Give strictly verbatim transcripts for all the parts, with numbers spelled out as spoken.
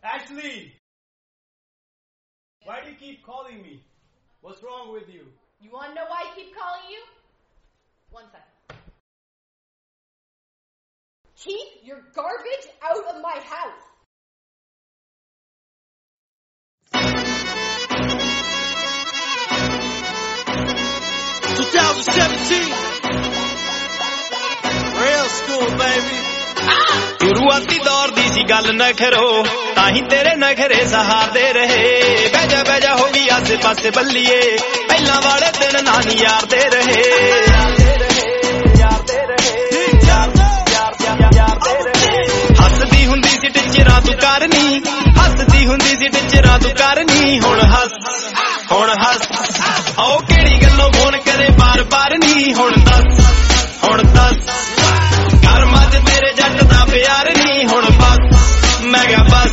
Ashley! Why do you keep calling me? What's wrong with you? You want to know why I keep calling you? One second. Keep your garbage out of my house. twenty seventeen Real school, baby. ਸ਼ੁਰੂਆਤੀ ਦੌਰ ਦੀ ਸੀ ਗੱਲ ਨਖਰੋ ਤਾਂ ਹੀ ਤੇਰੇ ਨਖਰੇ ਸਹਾਰਦੇ ਰਹੇ ਬੈਜਾ ਬੈਜਾ ਹੋ ਗਈ ਆਸੇ ਪਾਸੇ ਬੱਲੀਏ ਪਹਿਲਾਂ ਵਾਲੇ ਦਿਨ ਨਾਨੀ ਯਾਰਦੇ ਰਹੇ ਯਾਰਦੇ ਰਹੇ ਯਾਰਦੇ ਰਹੇ ਹੱਸਦੀ ਹੁੰਦੀ ਸੀ ਟਿਚਰਾਂ ਤੂੰ ਕਰਨੀ ਹੱਸਦੀ ਹੁੰਦੀ ਸੀ ਟਿਚਰਾਂ ਤੂੰ ਕਰਨੀ ਹੁਣ ਹੱਸ ਹੁਣ ਹੱਸ ਆਓ ਕਿਹੜੀ ਗੱਲੋਂ ਫੋਨ ਕਰੇ ਬਾਰ ਬਾਰ ਨਹੀਂ ਹੁਣ ਦੱਸ ਹੁਣ ਦੱਸ ਘਰ ਮੱਝ ਤੇਰੇ ਜੱਟ ਦਾ ਪਿਆਰ ਨਹੀਂ ਹੁਣ ਬਸ ਮੈਂ ਕਿਹਾ ਬਸ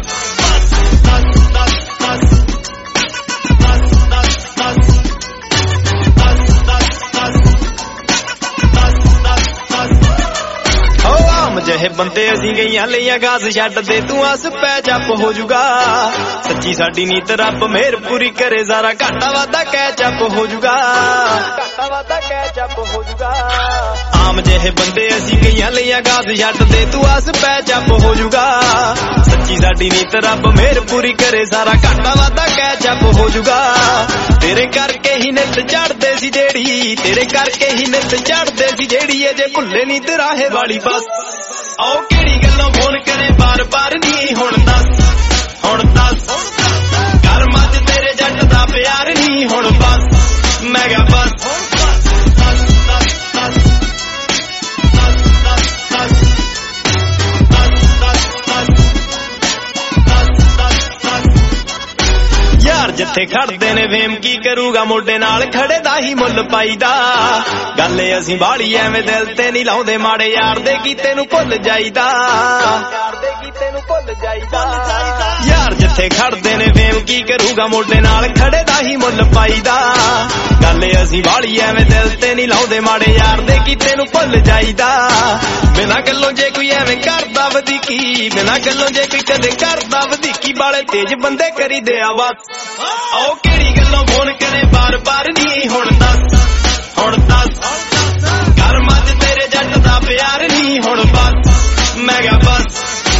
ਜਿਹੇ ਬੰਦੇ ਅਸੀਂ ਗਈਆਂ ਲਈਆਂ ਗਾਸ ਛੱਡ ਦੇ ਤੂੰ ਆਸ ਪੈ ਚੱਪ ਹੋ ਜੂਗਾ ਸੱਚੀ ਸਾਡੀ ਨੀਤ ਰੱਬ ਮਿਹਰ ਪੂਰੀ ਕਰੇ ਜ਼ਰਾ ਘਾਟਾ ਵਾਧਾ ਕਹਿ ਚੱਪ ਹੋ ਜੂਗਾ ਘਾਟਾ ਵਾਧਾ ਕਹਿ ਚੱਪ ਹੋ ਜੂਗਾ ਆਮ ਜਿਹੇ ਬੰਦੇ ਅਸੀਂ ਗਈਆਂ ਲਈਆਂ ਗਾਸ ਛੱਡ ਦੇ ਤੂੰ ਆਸ ਪੈ ਚੱਪ ਹੋ ਜੂਗਾ ਸੱਚੀ ਸਾਡੀ ਨੀਤ ਰੱਬ ਮਿਹਰ ਪੂਰੀ ਕਰੇ ਜ਼ਰਾ ਘਾਟਾ ਵਾਧਾ ਕਹਿ ਚੱਪ ਹੋ ਜੂਗਾ ਤੇਰੇ ਕਰਕੇ ਹੀ ਨਿੱਤ ਚੜਦੇ ਸੀ ਜਿਹੜੀ ਤੇਰੇ ਕਰਕੇ ਹੀ ਨਿੱਤ ਚੜਦੇ ਸੀ ਜਿਹੜੀ ਅਜੇ ਭੁੱਲੇ ਨੀ ਤੇ ਰਾਹੇ ਵਾਲੀ ਬਸ ਆਓ ਕਿਹੜੀ ਗੱਲੋਂ ਫੋਨ ਕਰੇ ਬਾਰ ਬਾਰ ਨਹੀਂ ਹੁਣ ਦੱਸ ਹੁਣ ਦੱਸ ਘਰ ਮੱਝ ਤੇਰੇ ਜੱਟ ਦਾ ਪਿਆਰ ਨਹੀਂ ਹੁਣ ਬਸ ਮੈਂ ਕਿਹਾ ਬਸ ਯਾਰ ਜਿੱਥੇ ਖੜਦੇ ਨੇ ਵੇਮ ਕੀ ਕਰੂਗਾ ਮੋਢੇ ਨਾਲ ਖੜੇ ਦਾ ਹੀ ਮੁੱਲ ਪਾਈਦਾ ਗੱਲ ਅਸੀਂ ਬਾੜੀ ਐਵੇਂ ਦਿਲ ਤੇ ਨਹੀਂ ਲਾਉਂਦੇ ਮਾੜੇ ਯਾਰ ਦੇ ਕੀਤੇ ਨੂੰ ਭੁੱਲ ਜਾਈਦਾ ਯਾਰ ਦੇ ਕੀਤੇ ਨੂੰ ਭੁੱਲ ਜਾਈਦਾ ਯਾਰ ਜਿੱਥੇ ਖੜਦੇ ਨੇ ਵੇਮ ਕੀ ਕਰੂਗਾ ਮੋਢੇ ਨਾਲ ਖੜੇ ਦਾ ਹੀ ਮੁੱਲ ਪਾਈਦਾ ਗੱਲ ਅਸੀਂ ਬਾੜੀ ਐਵੇਂ ਦਿਲ ਤੇ ਨਹੀਂ ਲਾਉਂਦੇ ਮਾੜੇ ਯਾਰ ਦੇ ਕੀਤੇ ਨੂੰ ਭੁੱਲ ਜਾਈਦਾ ਬਿਨਾਂ ਗੱਲੋਂ ਜੇ ਕੋਈ ਐਵੇਂ ਕਰਦਾ ਵਧੀਕੀ ਬਿਨਾਂ ਗੱਲੋਂ ਜੇ ਕੋਈ ਕਦੇ ਕਰਦਾ ਵਧੀਕੀ ਵਾਲੇ ਤੇਜ ਬੰਦੇ ਕਰੀਦੇ ਆ ਬਸ ਆਓ ਕਿਹੜੀ ਗੱਲੋਂ ਫੋਨ ਕਰੇ ਬਾਰ ਬਾਰ ਨਹੀਂ ਹੁਣ ਦੱਸ ਹੁਣ ਦੱਸ ਘਰ ਮੱਝ ਤੇਰੇ ਜੱਟ ਦਾ ਪਿਆਰ ਨਹੀਂ ਹੁਣ ਬਸ ਮੈਂ ਕਿਹਾ ਬਸ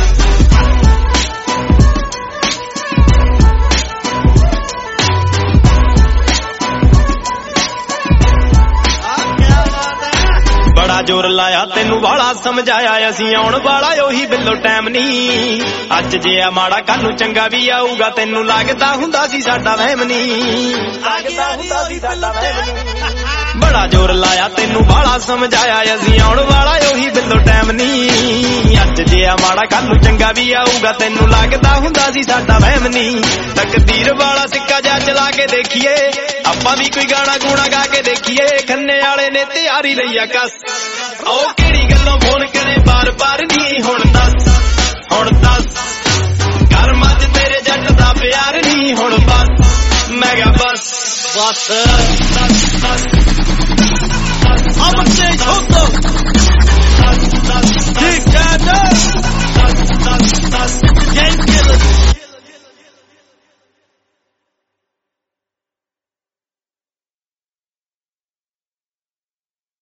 ਬੜਾ ਜ਼ੋਰ ਲਾਇਆ ਤੈਨੂੰ ਵਾਲਾ ਸਮਝਾਇਆ ਅਸੀਂ ਆਉਣ ਵਾਲਾ ਉਹੀ ਬਿੱਲੋ ਟਾਈਮ ਨਹੀਂ ਅੱਜ ਜੇ ਆ ਮਾੜਾ ਕੱਲ ਨੂੰ ਚੰਗਾ ਵੀ ਆਊਗਾ ਤੈਨੂੰ ਲੱਗਦਾ ਹੁੰਦਾ ਸੀ ਸਾਡਾ ਵਹਿਮ ਨਹੀਂ ਲੱਗਦਾ ਹੁੰਦਾ ਸੀ ਸਾਡਾ ਵਹਿਮ ਨਹੀਂ ਬੜਾ ਜ਼ੋਰ ਲਾਇਆ ਤੈਨੂੰ ਵਾਲਾ ਸਮਝਾਇਆ ਅਸੀਂ ਆਉਣ ਵਾਲਾ ਉਹੀ ਬਿੱਲੋ ਟਾਈਮ ਨਹੀਂ ਅੱਜ ਜੇ ਆ ਮਾੜਾ ਕੱਲ ਨੂੰ ਚੰਗਾ ਵੀ ਆਊਗਾ ਤੈਨੂੰ ਲੱਗਦਾ ਹੁੰਦਾ ਸੀ ਸਾਡਾ ਵਹਿਮ ਨਹੀਂ ਤਕਦੀਰ ਵਾਲਾ ਸਿੱਕਾ ਜਾ ਚਲਾ ਕੇ ਦੇਖੀਏ ਆਪਾਂ ਵੀ ਕੋਈ ਗਾਣਾ ਗੂਣਾ ਗਾ ਕੇ ਦੇਖੀਏ ਖੰਨੇ ਵਾਲੇ ਨੇ ਤਿਆਰੀ ਲਈ ਆ ਕਸ ਆਓ ਕਿਹੜੀ ਗੱਲੋਂ ਫੋਨ ਕਰੇ ਬਾਰ ਬਾਰ ਨਹੀਂ ਹੁਣ ਦੱਸ ਹੁਣ ਦੱਸ ਘਰ ਮੱਝ ਤੇਰੇ ਜੱਟ ਦਾ ਪਿਆਰ ਨਹੀਂ ਹੁਣ ਬਸ ਮੈਂ ਕਿਹਾ ਬਸ ਬਸ ਬਸ